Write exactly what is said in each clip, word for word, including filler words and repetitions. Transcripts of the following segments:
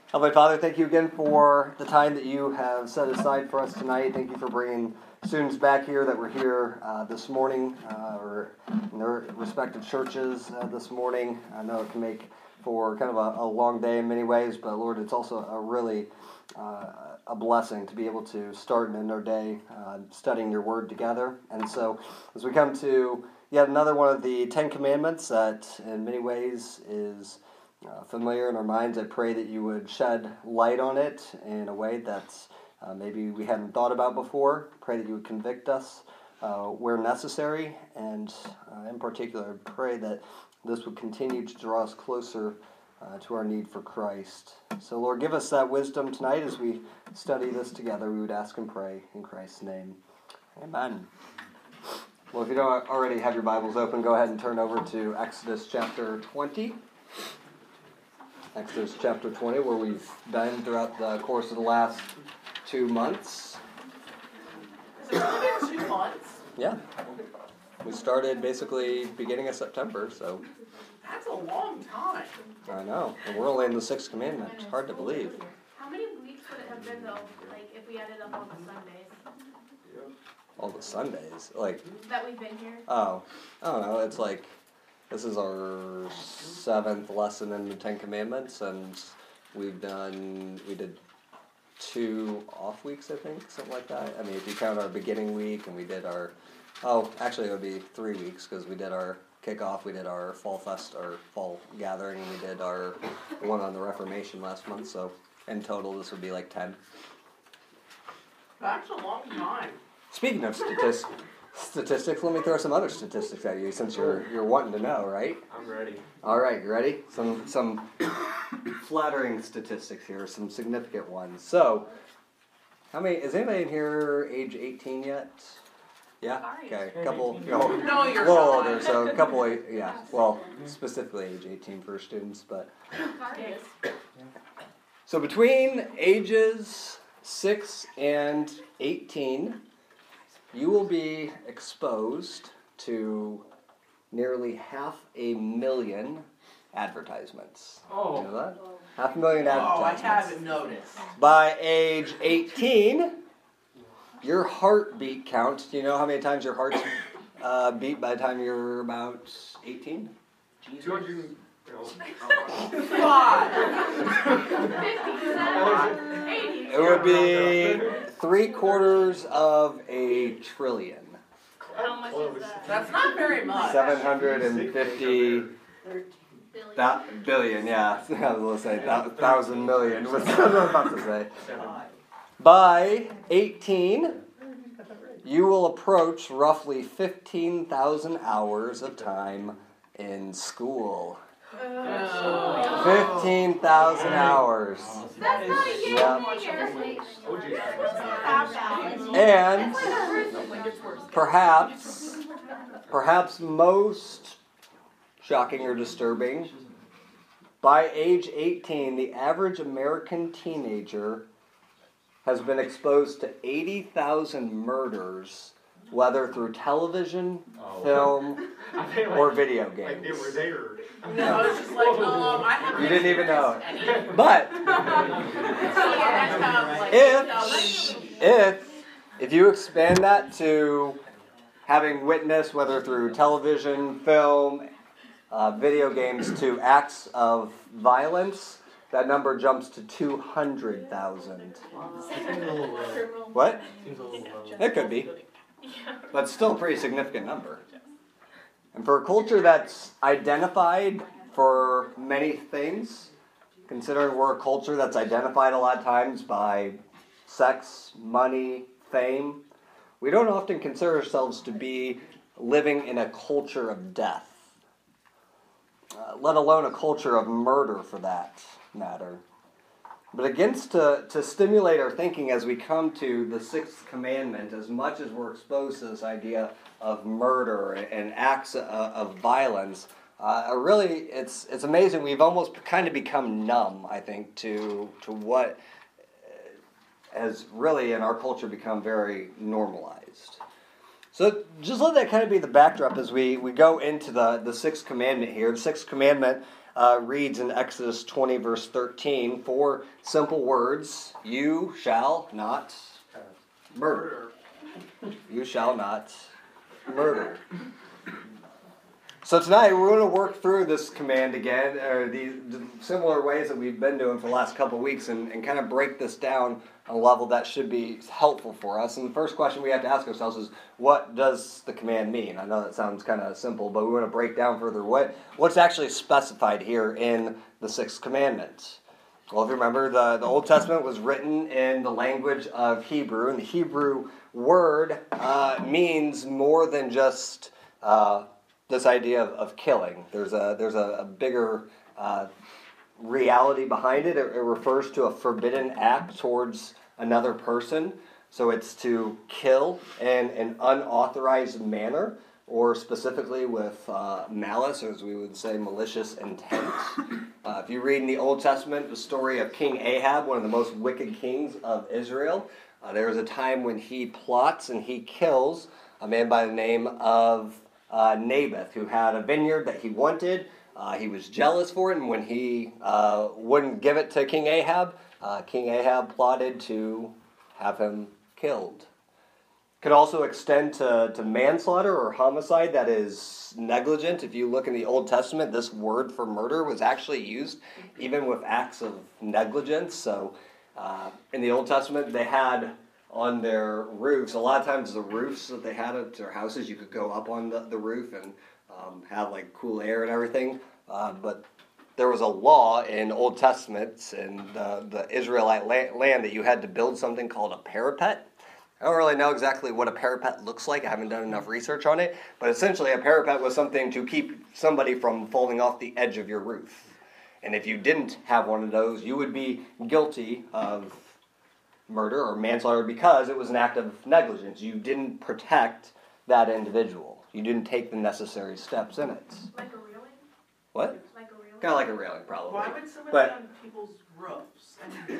Heavenly Father, thank you again for the time that you have set aside for us tonight. Thank you for bringing students back here that were here uh, this morning uh, or in their respective churches uh, this morning. I know it can make for kind of a, a long day in many ways, but Lord, it's also a really uh, a blessing to be able to start and end our day uh, studying your word together. And so as we come to yet another one of the Ten Commandments that in many ways is Uh, familiar in our minds, I pray that you would shed light on it in a way that's uh, maybe we hadn't thought about before. Pray that you would convict us uh, where necessary, and uh, in particular, pray that this would continue to draw us closer uh, to our need for Christ. So, Lord, give us that wisdom tonight as we study this together. We would ask and pray in Christ's name. Amen. Well, if you don't already have your Bibles open, go ahead and turn over to Exodus chapter twenty. Exodus chapter twenty, where we've been throughout the course of the last two months. It's been two months? Yeah. We started basically beginning of September, so. That's a long time. I know. And we're only in the sixth commandment. It's hard to believe. How many weeks would it have been, though, like, if we added up all the Sundays? All the Sundays? Like. That we've been here? Oh. I don't know. It's like. This is our seventh lesson in the Ten Commandments, and we've done, we did two off weeks, I think, something like that. I mean, if you count our beginning week, and we did our, oh, actually it would be three weeks, because we did our kickoff, we did our fall fest, our fall gathering, and we did our one on the Reformation last month, so in total this would be like ten. That's a long time. Speaking of statistics, Statistics. Let me throw some other statistics at you, since you're you're wanting to know, right? I'm ready. All right, you ready? Some some flattering statistics here, some significant ones. So, how many? Is anybody in here age eighteen yet? Yeah. Okay. A couple. You know, No, you're a little not. older. So a couple. Yeah. Well, specifically age eighteen for students, but. So between ages six and eighteen. You will be exposed to nearly half a million advertisements. Oh. You know that? Half a million Oh, I advertisements. haven't noticed. By age eighteen, your heartbeat count, do you know how many times your heart's uh, beat by the time you're about eighteen? two hundred. Five. fifty-seven, eighty. It would be three quarters of a trillion. How much is that? That's not very much. seven hundred fifty Billion. That billion, yeah. I was going to say that thousand million. Was what I was about to say. By eighteen, you will approach roughly fifteen thousand hours of time in school. Oh. Fifteen thousand hours. That's not a huge Yep. figure. And perhaps, perhaps most shocking or disturbing, by age eighteen, the average American teenager has been exposed to eighty thousand murders, whether through television, Oh. film, I think, like, or video like games. they were there. No, it's just like, um, I haven't You didn't even know it. experienced any. But So, yeah, that's kind of like, if, if, if you expand that to having witnessed, whether through television, film, uh, video games, to acts of violence, that number jumps to two hundred thousand. What? It could be. But still a pretty significant number. And for a culture that's identified for many things, considering we're a culture that's identified a lot of times by sex, money, fame, we don't often consider ourselves to be living in a culture of death, uh, let alone a culture of murder for that matter. But against to, to stimulate our thinking as we come to the sixth commandment, as much as we're exposed to this idea of murder and acts of, of violence, uh, really, it's it's amazing. We've almost kind of become numb, I think, to to what has really in our culture become very normalized. So just let that kind of be the backdrop as we, we go into the, the sixth commandment here. The sixth commandment uh, reads in Exodus twenty, verse thirteen, four simple words: you shall not murder. You shall not murder. So tonight we're going to work through this command again, or these similar ways that we've been doing for the last couple of weeks, and, and kind of break this down on a level that should be helpful for us. And the first question we have to ask ourselves is, what does the command mean? I know that sounds kind of simple, but we want to break down further what what's actually specified here in the sixth commandment. Well, if you remember, the, the Old Testament was written in the language of Hebrew, and the Hebrew word uh, means more than just uh, this idea of, of killing. There's a there's a, a bigger uh, reality behind it. it. It refers to a forbidden act towards another person. So it's to kill in an unauthorized manner, or specifically with uh, malice, or as we would say, malicious intent. Uh, if you read in the Old Testament the story of King Ahab, one of the most wicked kings of Israel, uh, there was a time when he plots and he kills a man by the name of uh, Naboth, who had a vineyard that he wanted. Uh, he was jealous for it, and when he uh, wouldn't give it to King Ahab, uh, King Ahab plotted to have him killed. Could also extend to, to manslaughter or homicide that is negligent. If you look in the Old Testament, this word for murder was actually used even with acts of negligence. So uh, in the Old Testament, they had on their roofs, a lot of times the roofs that they had at their houses, you could go up on the, the roof and um, have like cool air and everything. Uh, but there was a law in Old Testament in the, the Israelite la- land that you had to build something called a parapet. I don't really know exactly what a parapet looks like. I haven't done enough research on it. But essentially, a parapet was something to keep somebody from falling off the edge of your roof. And if you didn't have one of those, you would be guilty of murder or manslaughter because it was an act of negligence. You didn't protect that individual. You didn't take the necessary steps in it. Like a railing? What? Like a railing? Kind of like a railing, probably. Why would somebody But- on people's roofs? And they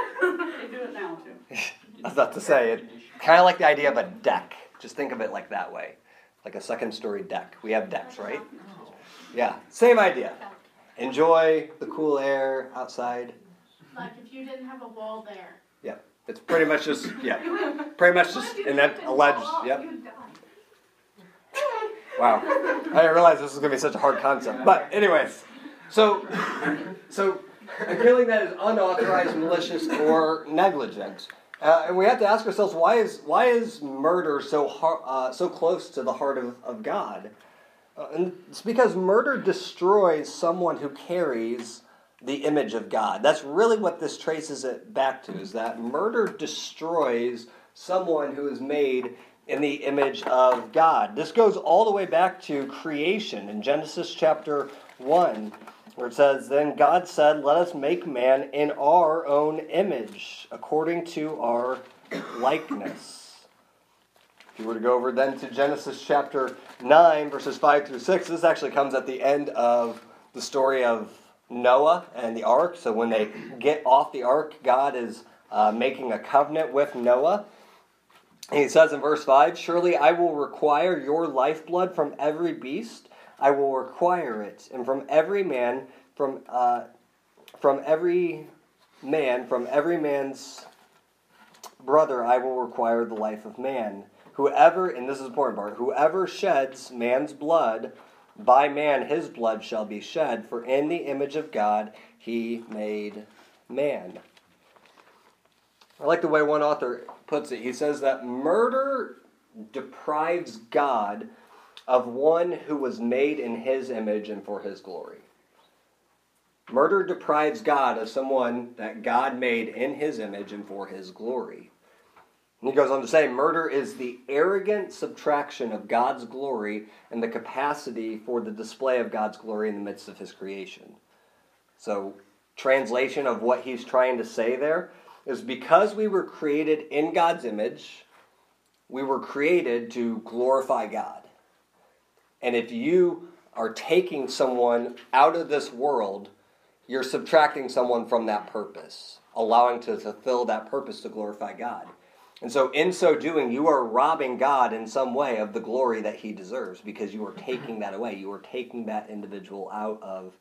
do it now too. I was about to say, it kind of like the idea of a deck. Just think of it like that way. Like a second story deck. We have decks, right? Yeah, same idea. Enjoy the cool air outside. Like if you didn't have a wall there. Yeah, it's pretty much just, yeah, pretty much just in that alleged, yep. Wow, I didn't realize this was going to be such a hard concept. But anyways, so, so a killing that is unauthorized, malicious, or negligent. Uh, and we have to ask ourselves, why is why is murder so har- uh, so close to the heart of, of God? Uh, and it's because murder destroys someone who carries the image of God. That's really what this traces it back to, is that murder destroys someone who is made in the image of God. This goes all the way back to creation in Genesis chapter one. Where it says, "Then God said, let us make man in our own image, according to our likeness." If you were to go over then to Genesis chapter nine, verses five through six, this actually comes at the end of the story of Noah and the ark. So when they get off the ark, God is uh, making a covenant with Noah. And he says in verse five, "Surely I will require your lifeblood from every beast. I will require it, and from every man, from uh, from every man, from every man's brother, I will require the life of man. Whoever," and this is the important part, "whoever sheds man's blood, by man his blood shall be shed, for in the image of God he made man." I like the way one author puts it. He says that murder deprives God of one who was made in his image and for his glory. Murder deprives God of someone that God made in his image and for his glory. And he goes on to say, murder is the arrogant subtraction of God's glory and the capacity for the display of God's glory in the midst of his creation. So, translation of what he's trying to say there is, because we were created in God's image, we were created to glorify God. And if you are taking someone out of this world, you're subtracting someone from that purpose, allowing to fulfill that purpose to glorify God. And so in so doing, you are robbing God in some way of the glory that he deserves, because you are taking that away. You are taking that individual out of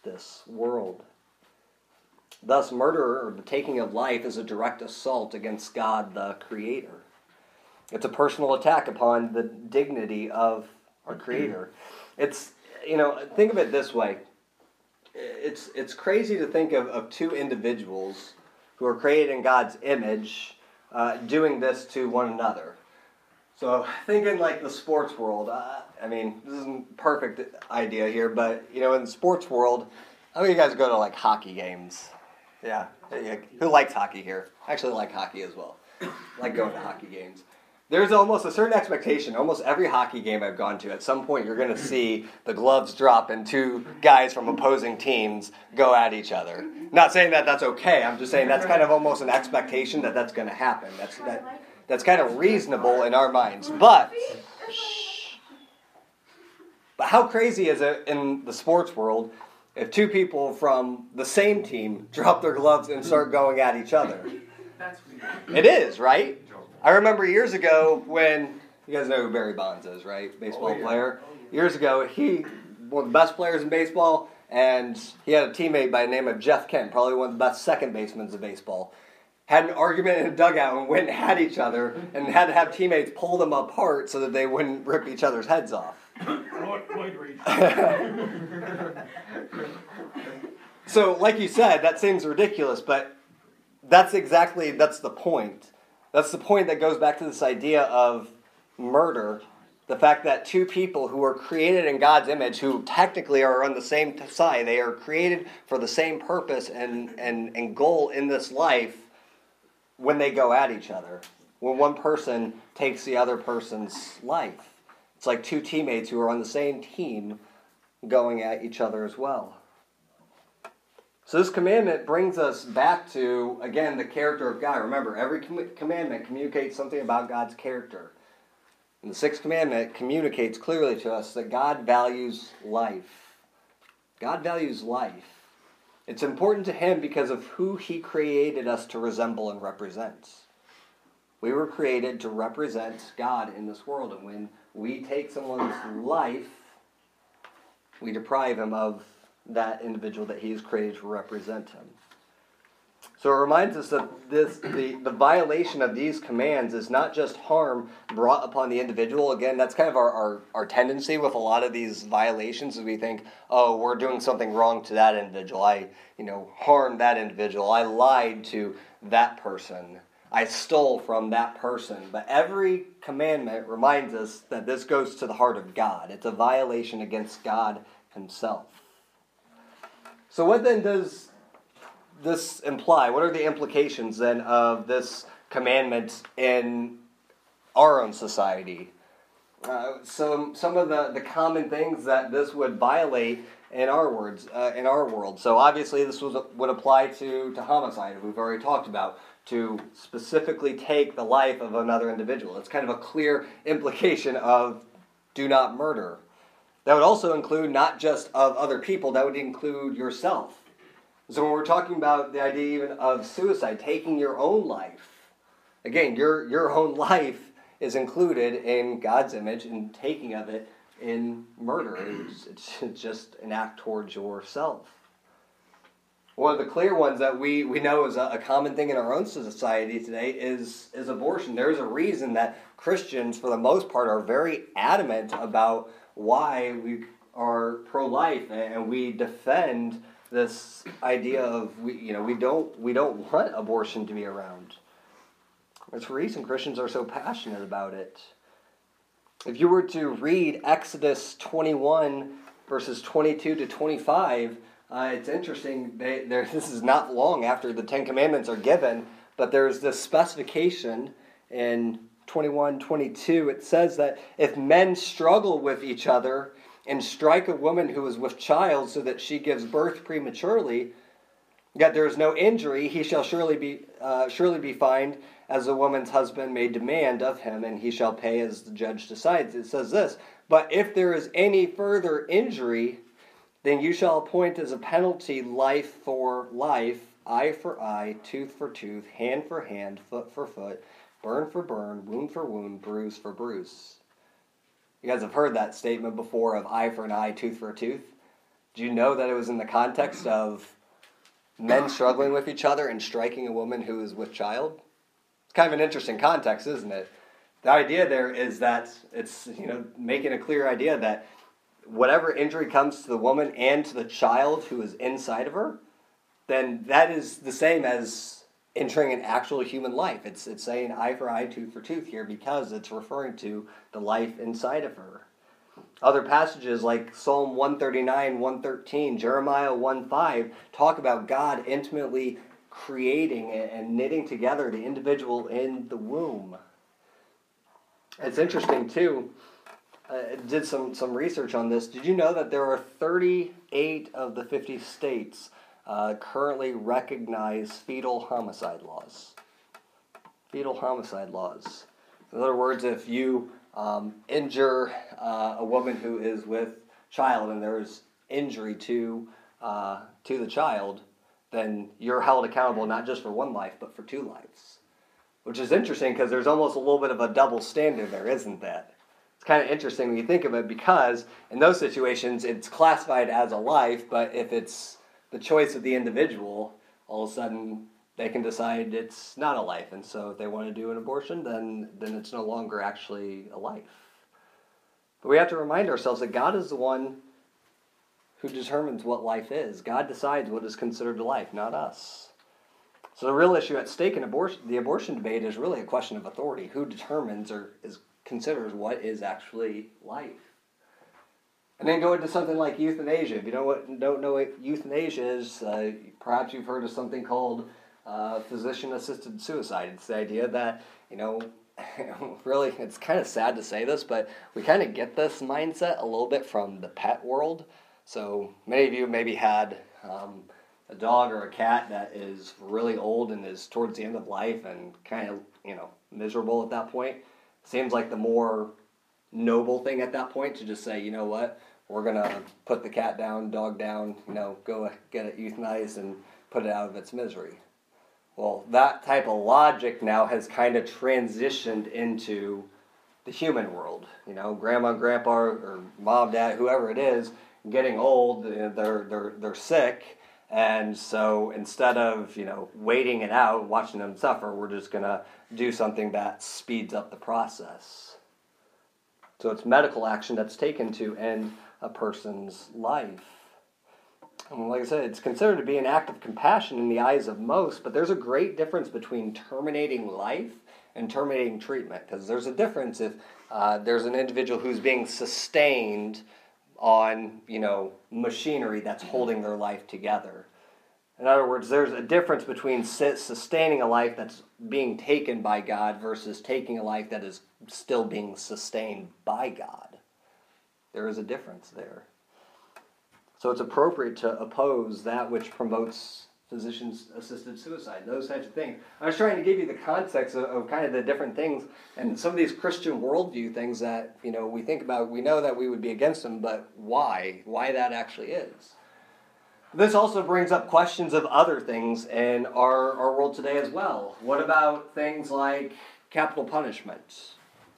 this world. Thus, murder, or the taking of life, is a direct assault against God, the Creator. It's a personal attack upon the dignity of our Creator. It's, you know, think of it this way. It's it's crazy to think of, of two individuals who are created in God's image uh, doing this to one another. So thinking like the sports world, uh, I mean, this isn't a perfect idea here, but, you know, in the sports world, how many of you guys go to, like, hockey games? Yeah. yeah. Who likes hockey here? I actually like hockey as well. I like going to hockey games. There's almost a certain expectation. Almost every hockey game I've gone to, at some point you're going to see the gloves drop and two guys from opposing teams go at each other. Not saying that that's okay. I'm just saying that's kind of almost an expectation that that's going to happen. That's that. That's kind of reasonable in our minds. But, shh. But how crazy is it in the sports world if two people from the same team drop their gloves and start going at each other? That's It is, right? I remember years ago when, you guys know who Barry Bonds is, right? Baseball Oh, yeah. player. Years ago, he, one of the best players in baseball, and he had a teammate by the name of Jeff Kent, probably one of the best second basemen of baseball. Had an argument in a dugout and went at each other and had to have teammates pull them apart so that they wouldn't rip each other's heads off. So, like you said, that seems ridiculous, but that's exactly, that's the point. That's the point that goes back to this idea of murder. The fact that two people who are created in God's image, who technically are on the same side, they are created for the same purpose and, and, and goal in this life, when they go at each other. When one person takes the other person's life. It's like two teammates who are on the same team going at each other as well. So this commandment brings us back to, again, the character of God. Remember, every com- commandment communicates something about God's character. And the sixth commandment communicates clearly to us that God values life. God values life. It's important to Him because of who He created us to resemble and represent. We were created to represent God in this world. And when we take someone's life, we deprive him of that individual that he is created to represent him. So it reminds us that this the, the violation of these commands is not just harm brought upon the individual. Again, that's kind of our, our, our tendency with a lot of these violations, is we think, oh, we're doing something wrong to that individual. I, you know, harmed that individual. I lied to that person. I stole from that person. But every commandment reminds us that this goes to the heart of God. It's a violation against God Himself. So what then does this imply? What are the implications then of this commandment in our own society? Uh, some some of the, the common things that this would violate in our words uh, in our world. So obviously this was, would apply to, to homicide, we've already talked about, to specifically take the life of another individual. It's kind of a clear implication of do not murder. That would also include not just of other people, that would include yourself. So when we're talking about the idea even of suicide, taking your own life, again, your, your own life is included in God's image and taking of it in murder. It's, it's just an act towards yourself. One of the clear ones that we, we know is a, a common thing in our own society today is, is abortion. There's a reason that Christians, for the most part, are very adamant about why we are pro-life and we defend this idea of we you know we don't we don't want abortion to be around. There's a reason Christians are so passionate about it. If you were to read Exodus twenty-one verses twenty-two to twenty-five, uh, it's interesting. They, this is not long after the Ten Commandments are given, but there's this specification in twenty-one twenty-two. It says that if men struggle with each other and strike a woman who is with child so that she gives birth prematurely, yet there is no injury, he shall surely be uh, surely be fined, as the woman's husband may demand of him, and he shall pay as the judge decides. It says this, but if there is any further injury, then you shall appoint as a penalty life for life, eye for eye, tooth for tooth, hand for hand, foot for foot, burn for burn, wound for wound, bruise for bruise. You guys have heard that statement before of eye for an eye, tooth for a tooth. Do you know that it was in the context of men struggling with each other and striking a woman who is with child? It's kind of an interesting context, isn't it? The idea there is that it's, you know, making a clear idea that whatever injury comes to the woman and to the child who is inside of her, then that is the same as entering an actual human life. It's it's saying eye for eye, tooth for tooth here because it's referring to the life inside of her. Other passages like Psalm one thirty-nine, one thirteen, Jeremiah one five talk about God intimately creating and knitting together the individual in the womb. It's interesting too. I did some, some research on this. Did you know that there are thirty-eight of the fifty states uh, currently recognize fetal homicide laws? Fetal homicide laws. In other words, if you um, injure uh, a woman who is with child and there is injury to uh, to the child, then you're held accountable not just for one life, but for two lives. Which is interesting because there's almost a little bit of a double standard there, isn't that? It's kind of interesting when you think of it because in those situations it's classified as a life, but if it's the choice of the individual, all of a sudden they can decide it's not a life. And so if they want to do an abortion, then, then it's no longer actually a life. But we have to remind ourselves that God is the one who determines what life is. God decides what is considered a life, not us. So the real issue at stake in abortion, the abortion debate is really a question of authority. Who determines or is considers what is actually life? And then go into something like euthanasia. If you don't, what, don't know what euthanasia is, uh, perhaps you've heard of something called uh, physician-assisted suicide. It's the idea that, you know, really, it's kind of sad to say this, but we kind of get this mindset a little bit from the pet world. So many of you maybe had um, a dog or a cat that is really old and is towards the end of life and kind of, you know, miserable at that point. Seems like the more noble thing at that point to just say, you know what, we're going to put the cat down, dog down, you know, go get it euthanized and put it out of its misery. Well, that type of logic now has kind of transitioned into the human world. You know, grandma, grandpa, or mom, dad, whoever it is, getting old, they're they're they're sick. And so instead of, you know, waiting it out, watching them suffer, we're just going to do something that speeds up the process. So it's medical action that's taken to end a person's life. And like I said, it's considered to be an act of compassion in the eyes of most, but there's a great difference between terminating life and terminating treatment. Because there's a difference if uh, there's an individual who's being sustained on, you know, machinery that's holding their life together. In other words, there's a difference between sustaining a life that's being taken by God versus taking a life that is still being sustained by God. There is a difference there. So it's appropriate to oppose that which promotes physician-assisted suicide, those types of things. I was trying to give you the context of, of kind of the different things and some of these Christian worldview things that, you know, we think about. We know that we would be against them, but why? Why that actually is. This also brings up questions of other things in our, our world today as well. What about things like capital punishment?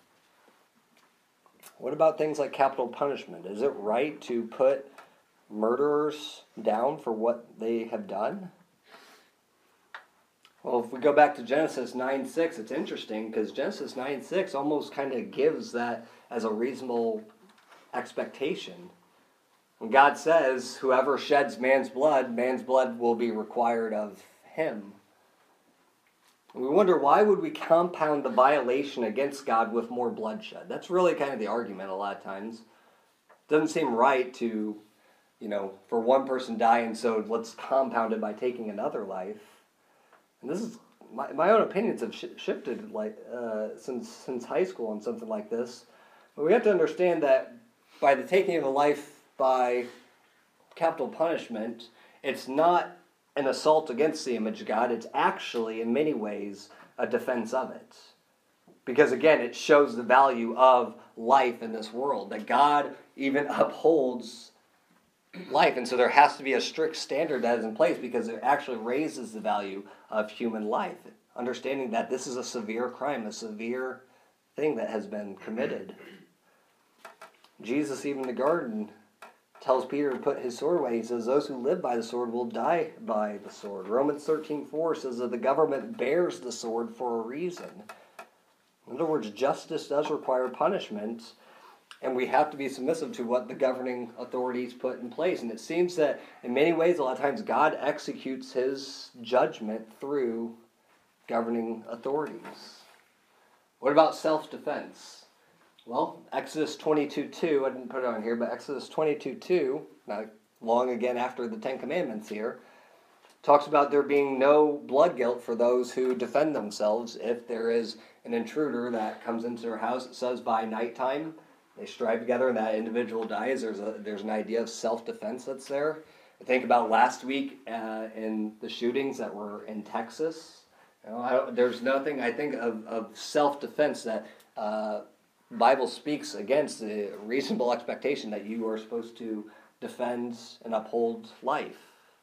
What about things like capital punishment? Is it right to put murderers down for what they have done? Well, if we go back to Genesis nine six, it's interesting because Genesis nine six almost kind of gives that as a reasonable expectation. When God says, whoever sheds man's blood, man's blood will be required of him. And we wonder, why would we compound the violation against God with more bloodshed? That's really kind of the argument a lot of times. It doesn't seem right to, you know, for one person die, and so let's compound it by taking another life. And this is, my, my own opinions have sh- shifted like uh, since since high school on something like this. But we have to understand that by the taking of a life by capital punishment, it's not an assault against the image of God. It's actually, in many ways, a defense of it. Because, again, it shows the value of life in this world, that God even upholds life. And so there has to be a strict standard that is in place because it actually raises the value of human life, understanding that this is a severe crime, a severe thing that has been committed. Jesus, even in the garden, tells Peter to put his sword away. He says, those who live by the sword will die by the sword. Romans thirteen four says that the government bears the sword for a reason. In other words, justice does require punishment, and we have to be submissive to what the governing authorities put in place. And it seems that in many ways, a lot of times, God executes his judgment through governing authorities. What about self-defense? Well, Exodus twenty-two two, I didn't put it on here, but Exodus twenty-two two, not long again after the Ten Commandments here, talks about there being no blood guilt for those who defend themselves if there is an intruder that comes into their house. It says by nighttime, they strive together and that individual dies. There's a there's an idea of self-defense that's there. I think about last week uh, in the shootings that were in Texas. You know, I don't, there's nothing, I think, of, of self-defense that uh, Bible speaks against the reasonable expectation that you are supposed to defend and uphold life.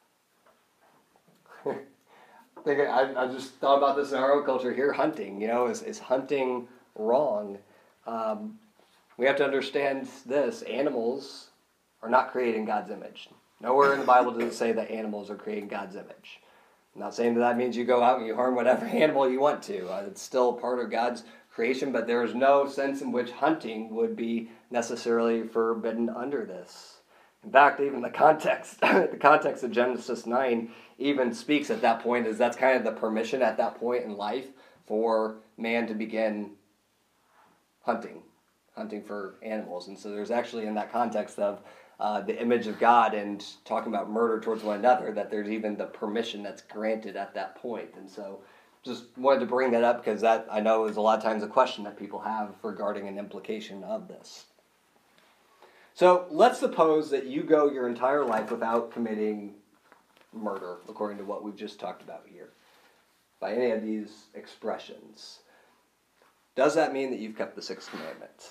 I think I, I just thought about this in our own culture here. Hunting, you know, is is hunting wrong? Um, we have to understand this: animals are not created in God's image. Nowhere in the Bible does it say that animals are created in God's image. I'm not saying that that means you go out and you harm whatever animal you want to. Uh, it's still part of God's creation, but there is no sense in which hunting would be necessarily forbidden under this. In fact, even the context, the context of Genesis nine even speaks at that point, is that's kind of the permission at that point in life for man to begin hunting, hunting for animals. And so there's actually in that context of uh, the image of God and talking about murder towards one another, that there's even the permission that's granted at that point. And so just wanted to bring that up because that, I know, is a lot of times a question that people have regarding an implication of this. So let's suppose that you go your entire life without committing murder, according to what we've just talked about here, by any of these expressions. Does that mean that you've kept the sixth commandment?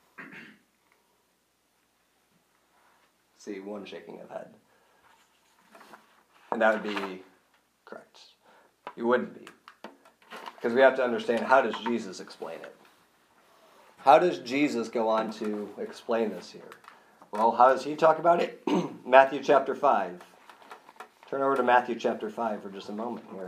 See, one shaking of head. And that would be correct. You wouldn't be. Because we have to understand, how does Jesus explain it? How does Jesus go on to explain this here? Well, how does he talk about it? Matthew chapter five. Turn over to Matthew chapter five for just a moment here.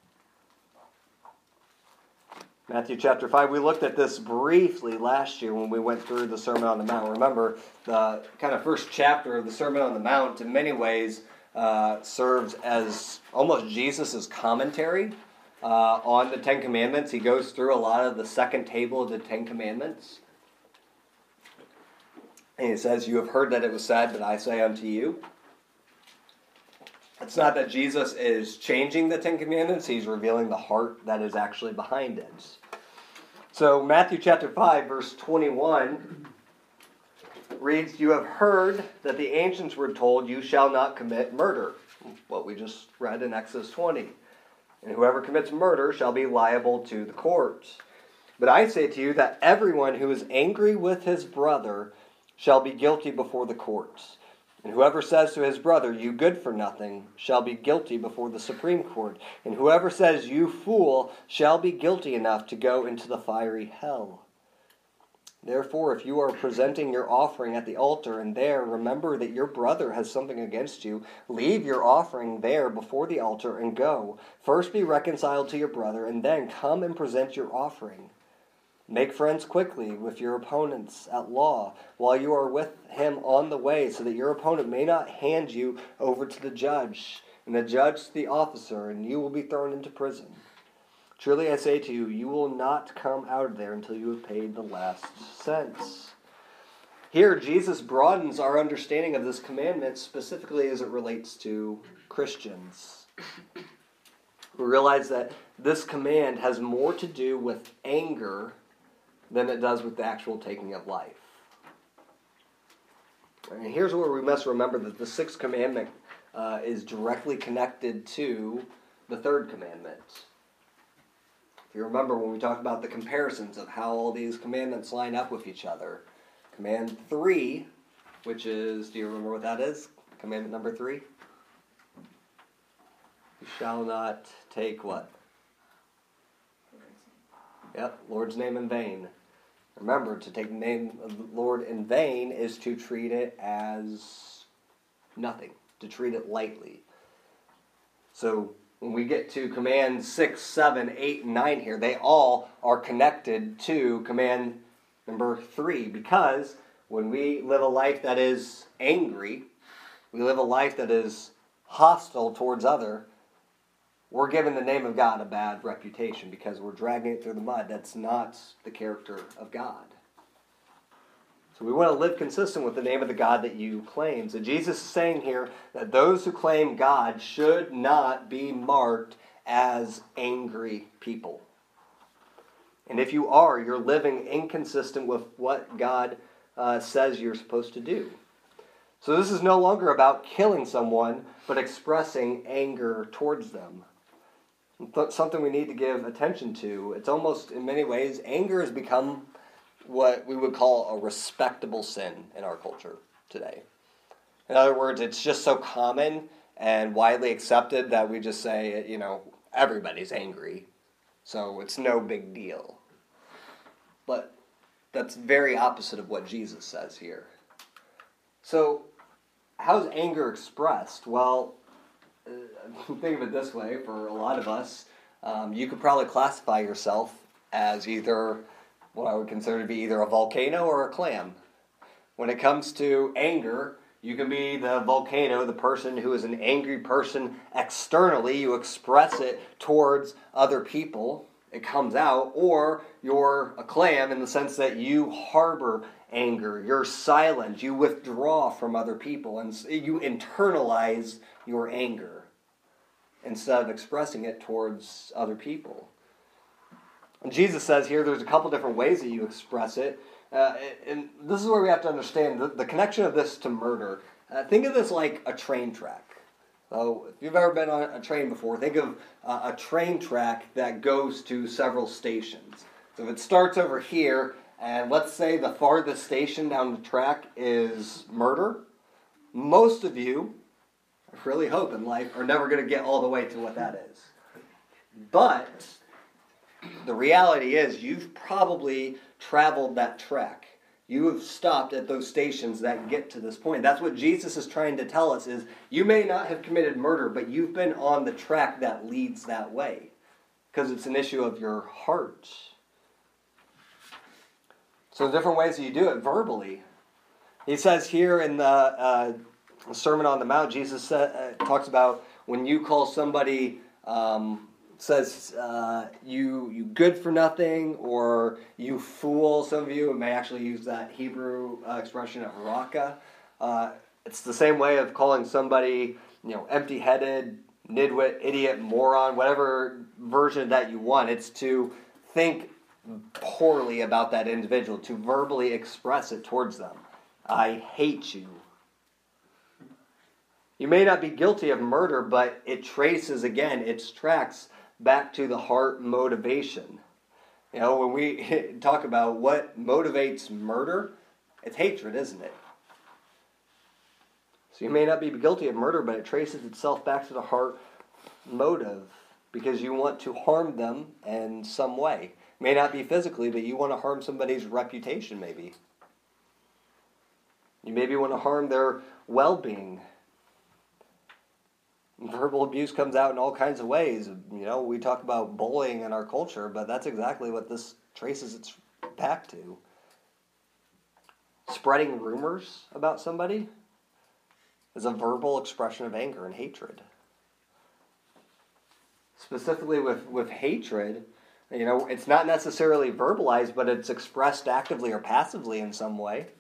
Matthew chapter five, we looked at this briefly last year when we went through the Sermon on the Mount. Remember, the kind of first chapter of the Sermon on the Mount in many ways uh, serves as almost Jesus' commentary uh, on the Ten Commandments. He goes through a lot of the second table of the Ten Commandments. And he says, you have heard that it was said, but I say unto you. It's not that Jesus is changing the Ten Commandments. He's revealing the heart that is actually behind it. So Matthew chapter five, verse twenty-one reads, you have heard that the ancients were told, you shall not commit murder. What we just read in Exodus twenty. And whoever commits murder shall be liable to the court. But I say to you that everyone who is angry with his brother shall be guilty before the courts. And whoever says to his brother, you good for nothing, shall be guilty before the Supreme Court. And whoever says, you fool, shall be guilty enough to go into the fiery hell. Therefore, if you are presenting your offering at the altar, and there remember that your brother has something against you, leave your offering there before the altar and go. First be reconciled to your brother, and then come and present your offering. Make friends quickly with your opponents at law while you are with him on the way, so that your opponent may not hand you over to the judge, and the judge to the officer, and you will be thrown into prison. Truly I say to you, you will not come out of there until you have paid the last cents. Here, Jesus broadens our understanding of this commandment, specifically as it relates to Christians. We realize that this command has more to do with anger than it does with the actual taking of life. And here's where we must remember that the sixth commandment uh, is directly connected to the third commandment. If you remember when we talked about the comparisons of how all these commandments line up with each other, command three, which is, do you remember what that is? Commandment number three? You shall not take what? Yep, Lord's name in vain. Remember, to take the name of the Lord in vain is to treat it as nothing, to treat it lightly. So when we get to command six, seven, eight, and nine here, they all are connected to command number three, because when we live a life that is angry, we live a life that is hostile towards other, we're giving the name of God a bad reputation because we're dragging it through the mud. That's not the character of God. So we want to live consistent with the name of the God that you claim. So Jesus is saying here that those who claim God should not be marked as angry people. And if you are, you're living inconsistent with what God uh, says you're supposed to do. So this is no longer about killing someone, but expressing anger towards them. Th- something we need to give attention to. It's almost, in many ways, anger has become what we would call a respectable sin in our culture today. In other words, it's just so common and widely accepted that we just say, you know, everybody's angry, so it's no big deal. But that's very opposite of what Jesus says here. So, how's anger expressed? Well, uh, think of it this way, for a lot of us, um, you could probably classify yourself as either what I would consider to be either a volcano or a clam. When it comes to anger, you can be the volcano, the person who is an angry person externally. You express it towards other people. It comes out. Or you're a clam in the sense that you harbor anger. You're silent. You withdraw from other people. And you internalize your anger instead of expressing it towards other people. And Jesus says here there's a couple different ways that you express it. Uh, and this is where we have to understand the, the connection of this to murder. Uh, think of this like a train track. So if you've ever been on a train before, think of uh, a train track that goes to several stations. So if it starts over here, and let's say the farthest station down the track is murder, most of you, I really hope in life, are never going to get all the way to what that is. But the reality is you've probably traveled that track. You have stopped at those stations that get to this point. That's what Jesus is trying to tell us is you may not have committed murder, but you've been on the track that leads that way because it's an issue of your heart. So different ways that you do it verbally. He says here in the uh, Sermon on the Mount, Jesus sa- uh, talks about when you call somebody um, says uh, you you good for nothing or you fool. Some of you may actually use that Hebrew uh, expression of raka. Uh, it's the same way of calling somebody, you know, empty-headed, nitwit, idiot, moron, whatever version that you want. It's to think poorly about that individual, to verbally express it towards them. I hate you. You may not be guilty of murder, but it traces, again, its tracks back to the heart motivation. You know, when we talk about what motivates murder, it's hatred, isn't it? So you may not be guilty of murder, but it traces itself back to the heart motive because you want to harm them in some way. It may not be physically, but you want to harm somebody's reputation, maybe. You maybe want to harm their well-being. Verbal abuse comes out in all kinds of ways. You know, we talk about bullying in our culture, but that's exactly what this traces its back to. Spreading rumors about somebody is a verbal expression of anger and hatred. Specifically with, with hatred, you know, it's not necessarily verbalized, but it's expressed actively or passively in some way.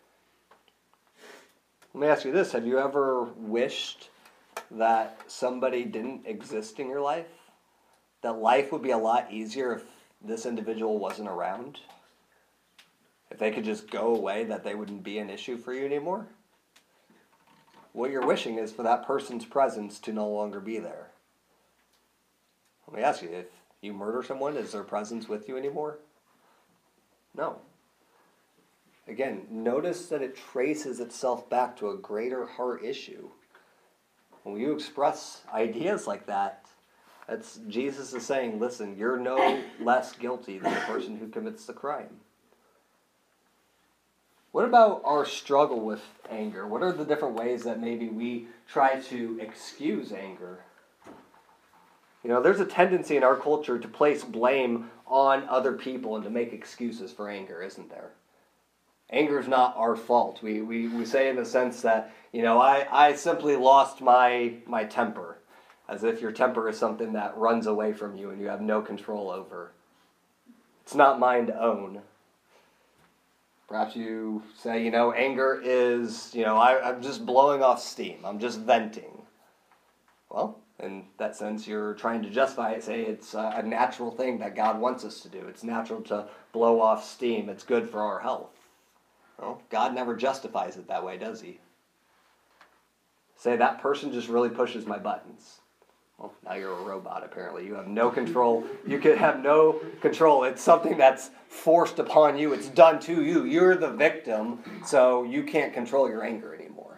Let me ask you this. Have you ever wished that somebody didn't exist in your life? That life would be a lot easier if this individual wasn't around? If they could just go away, that they wouldn't be an issue for you anymore? What you're wishing is for that person's presence to no longer be there. Let me ask you, if you murder someone, is their presence with you anymore? No. Again, notice that it traces itself back to a greater heart issue. When you express ideas like that, that's Jesus is saying, listen, you're no less guilty than the person who commits the crime. What about our struggle with anger? What are the different ways that maybe we try to excuse anger? You know, there's a tendency in our culture to place blame on other people and to make excuses for anger, isn't there? Anger is not our fault. We, we, we say in the sense that, you know, I, I simply lost my, my temper, as if your temper is something that runs away from you and you have no control over. It's not mine to own. Perhaps you say, you know, anger is, you know, I, I'm just blowing off steam. I'm just venting. Well, in that sense, you're trying to justify it, say it's a natural thing that God wants us to do. It's natural to blow off steam. It's good for our health. Well, God never justifies it that way, does he? Say that person just really pushes my buttons. Well, now you're a robot, apparently. You have no control. You can have no control. It's something that's forced upon you. It's done to you. You're the victim, so you can't control your anger anymore.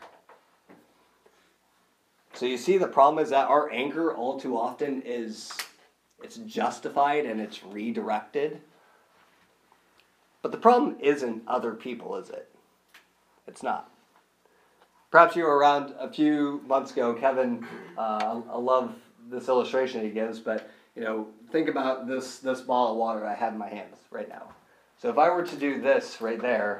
So you see, the problem is that our anger all too often is it's justified and it's redirected. But the problem isn't other people, is it? It's not. Perhaps you were around a few months ago. Kevin, uh, I love this illustration he gives, but you know, think about this this bottle of water I have in my hands right now. So if I were to do this right there,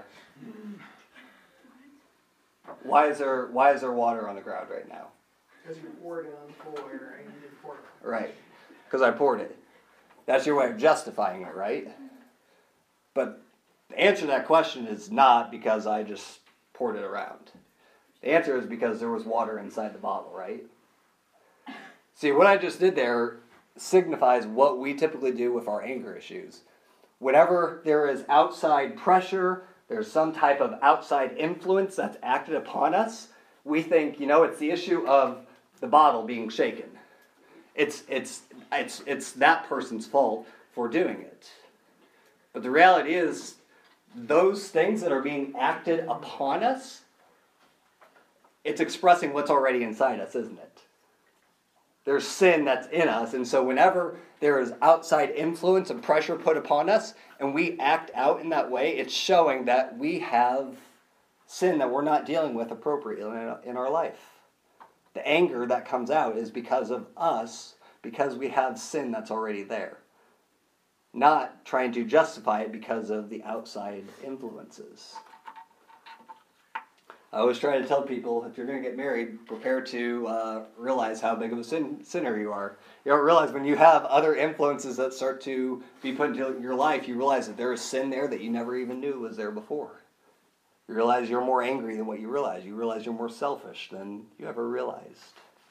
why is there why is there water on the ground right now? Because you poured it on full air, right? You did pour it. Right, because I poured it. That's your way of justifying it, right? But the answer to that question is not because I just poured it around. The answer is because there was water inside the bottle, right? See, what I just did there signifies what we typically do with our anger issues. Whenever there is outside pressure, there's some type of outside influence that's acted upon us, we think, you know, it's the issue of the bottle being shaken. It's it's it's it's that person's fault for doing it. But the reality is, those things that are being acted upon us, it's expressing what's already inside us, isn't it? There's sin that's in us, and so whenever there is outside influence and pressure put upon us, and we act out in that way, it's showing that we have sin that we're not dealing with appropriately in our life. The anger that comes out is because of us, because we have sin that's already there. Not trying to justify it because of the outside influences. I always try to tell people, if you're going to get married, prepare to uh, realize how big of a sin, sinner you are. You don't realize when you have other influences that start to be put into your life, you realize that there is sin there that you never even knew was there before. You realize you're more angry than what you realize. You realize you're more selfish than you ever realized.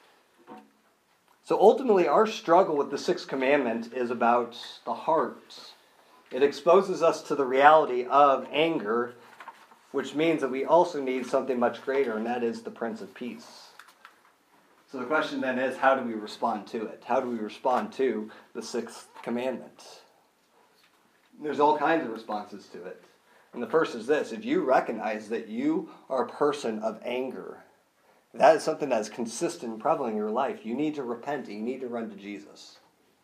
So ultimately, our struggle with the sixth commandment is about the heart. It exposes us to the reality of anger, which means that we also need something much greater, and that is the Prince of Peace. So the question then is, how do we respond to it? How do we respond to the sixth commandment? There's all kinds of responses to it. And the first is this: if you recognize that you are a person of anger, if that is something that is consistent and prevalent in your life, you need to repent and you need to run to Jesus.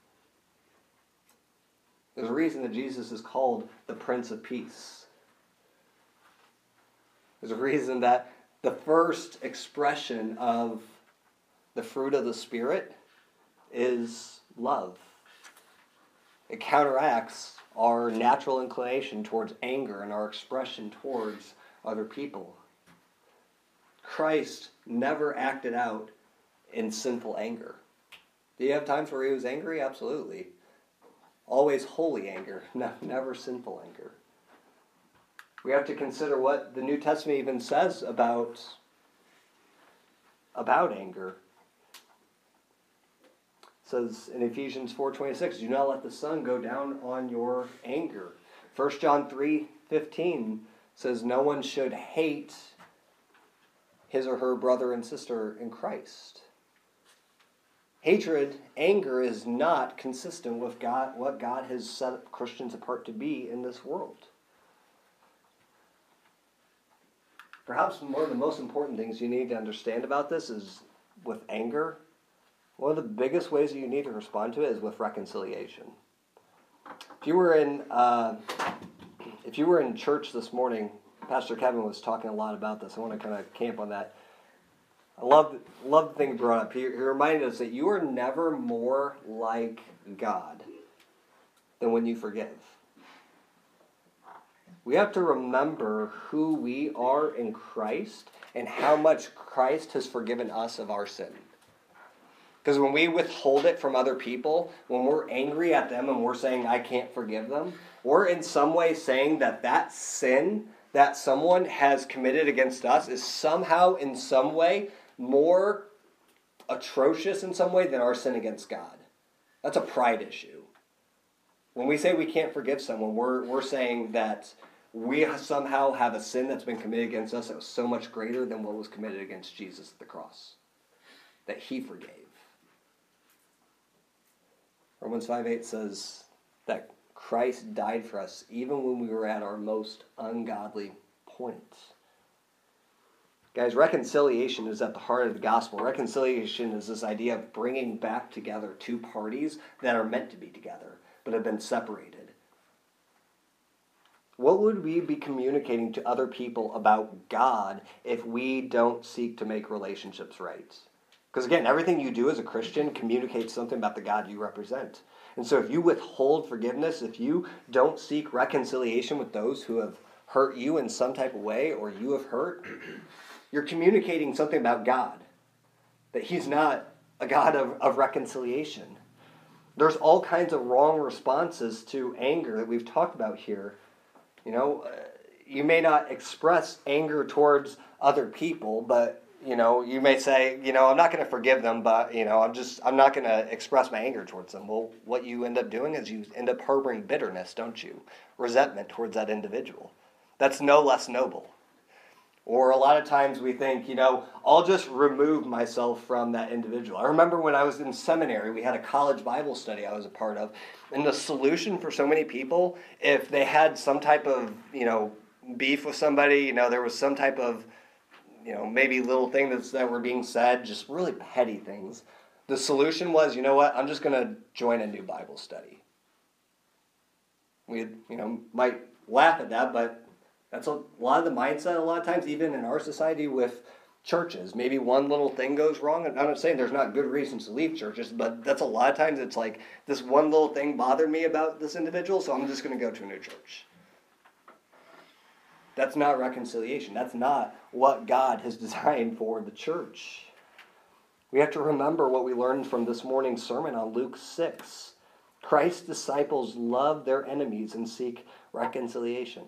There's a reason that Jesus is called the Prince of Peace. There's a reason that the first expression of the fruit of the Spirit is love. It counteracts our natural inclination towards anger and our expression towards other people. Christ never acted out in sinful anger. Do you have times where he was angry? Absolutely. Always holy anger, never sinful anger. We have to consider what the New Testament even says about, about anger. It says in Ephesians four twenty-six, do not let the sun go down on your anger. First John three fifteen says no one should hate his or her brother and sister in Christ. Hatred, anger is not consistent with God, what God has set Christians apart to be in this world. Perhaps one of the most important things you need to understand about this is with anger, one of the biggest ways that you need to respond to it is with reconciliation. If you were in, uh, if you were in church this morning, Pastor Kevin was talking a lot about this. I want to kind of camp on that. I love, love the thing he brought up. He, he reminded us that you are never more like God than when you forgive. We have to remember who we are in Christ and how much Christ has forgiven us of our sin. Because when we withhold it from other people, when we're angry at them and we're saying, I can't forgive them, we're in some way saying that that sin that someone has committed against us is somehow, in some way, more atrocious in some way than our sin against God. That's a pride issue. When we say we can't forgive someone, we're, we're saying that we somehow have a sin that's been committed against us that was so much greater than what was committed against Jesus at the cross, that he forgave. Romans five eight says that Christ died for us even when we were at our most ungodly points. Guys, reconciliation is at the heart of the gospel. Reconciliation is this idea of bringing back together two parties that are meant to be together, but have been separated. What would we be communicating to other people about God if we don't seek to make relationships right? Because again, everything you do as a Christian communicates something about the God you represent. And so if you withhold forgiveness, if you don't seek reconciliation with those who have hurt you in some type of way, or you have hurt, you're communicating something about God. That he's not a God of, of reconciliation. There's all kinds of wrong responses to anger that we've talked about here. You know, uh, you may not express anger towards other people, but you know, you may say, you know, I'm not going to forgive them, but, you know, I'm just, I'm not going to express my anger towards them. Well, what you end up doing is you end up harboring bitterness, don't you? Resentment towards that individual. That's no less noble. Or a lot of times we think, you know, I'll just remove myself from that individual. I remember when I was in seminary, we had a college Bible study I was a part of, and the solution for so many people, if they had some type of, you know, beef with somebody, you know, there was some type of, you know, maybe little things that were being said, just really petty things. The solution was, you know what, I'm just going to join a new Bible study. We, you know, might laugh at that, but that's a lot of the mindset a lot of times, even in our society with churches. Maybe one little thing goes wrong, and I'm not saying there's not good reasons to leave churches, but that's a lot of times it's like, this one little thing bothered me about this individual, so I'm just going to go to a new church. That's not reconciliation. That's not what God has designed for the church. We have to remember what we learned from this morning's sermon on Luke six. Christ's disciples love their enemies and seek reconciliation.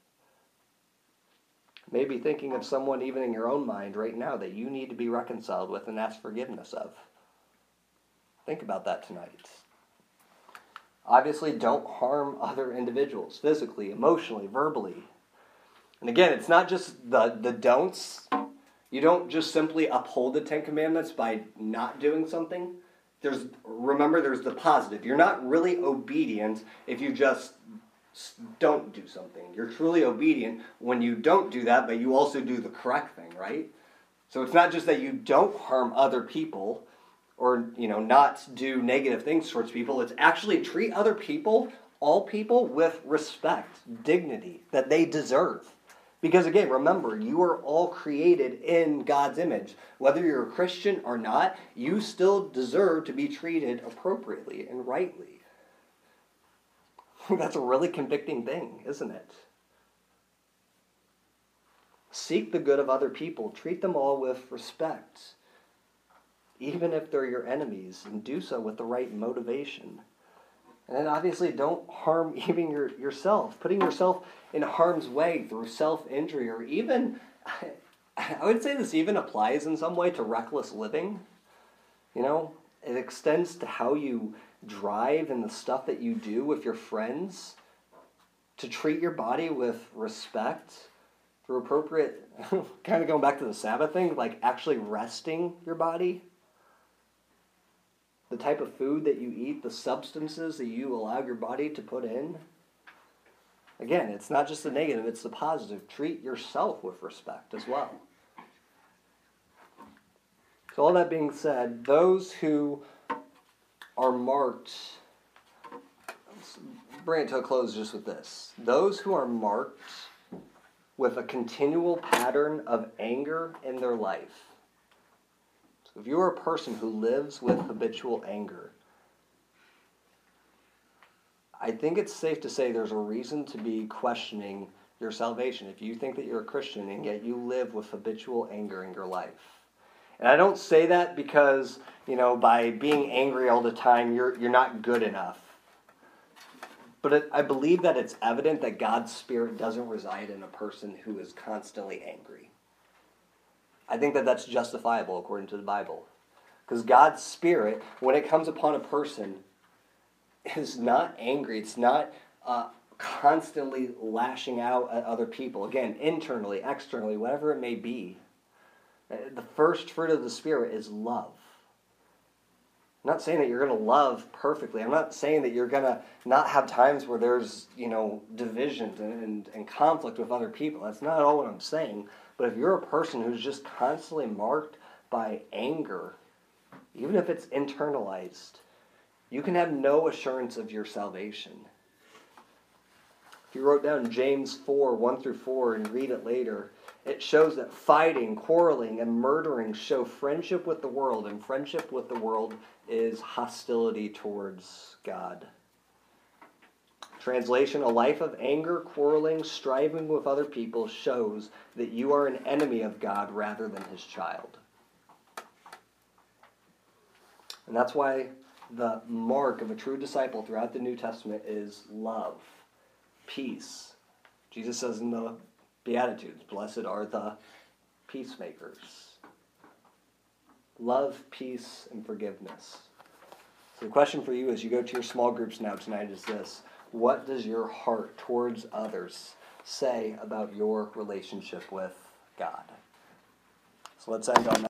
Maybe thinking of someone even in your own mind right now that you need to be reconciled with and ask forgiveness of. Think about that tonight. Obviously, don't harm other individuals physically, emotionally, verbally. And again, it's not just the, the don'ts. You don't just simply uphold the Ten Commandments by not doing something. There's remember, there's the positive. You're not really obedient if you just don't do something. You're truly obedient when you don't do that, but you also do the correct thing, right? So it's not just that you don't harm other people or, you know, not do negative things towards people. It's actually treat other people, all people, with respect, dignity that they deserve. Because again, remember, you are all created in God's image. Whether you're a Christian or not, you still deserve to be treated appropriately and rightly. That's a really convicting thing, isn't it? Seek the good of other people. Treat them all with respect. Even if they're your enemies, and do so with the right motivation. And then obviously don't harm even your, yourself. Putting yourself in harm's way through self-injury, or even, I would say this even applies in some way to reckless living. You know, it extends to how you drive and the stuff that you do with your friends. To treat your body with respect through appropriate, kind of going back to the Sabbath thing, like actually resting your body. The type of food that you eat, the substances that you allow your body to put in. Again, it's not just the negative, it's the positive. Treat yourself with respect as well. So all that being said, those who are marked, let's bring it to a close just with this. Those who are marked with a continual pattern of anger in their life, so if you are a person who lives with habitual anger, I think it's safe to say there's a reason to be questioning your salvation if you think that you're a Christian and yet you live with habitual anger in your life. And I don't say that because, you know, by being angry all the time, you're you're not good enough. But it, I believe that it's evident that God's Spirit doesn't reside in a person who is constantly angry. I think that that's justifiable according to the Bible. Because God's Spirit, when it comes upon a person, is not angry. It's not uh, constantly lashing out at other people. Again, internally, externally, whatever it may be. The first fruit of the Spirit is love. I'm not saying that you're going to love perfectly. I'm not saying that you're going to not have times where there's, you know, divisions and, and, and conflict with other people. That's not all what I'm saying. But if you're a person who's just constantly marked by anger, even if it's internalized, you can have no assurance of your salvation. If you wrote down James four, one through four and read it later, it shows that fighting, quarreling, and murdering show friendship with the world, and friendship with the world is hostility towards God. Translation, a life of anger, quarreling, striving with other people shows that you are an enemy of God rather than his child. And that's why the mark of a true disciple throughout the New Testament is love, peace. Jesus says in the Beatitudes, blessed are the peacemakers. Love, peace, and forgiveness. So the question for you as you go to your small groups now tonight is this: what does your heart towards others say about your relationship with God? So let's end on that.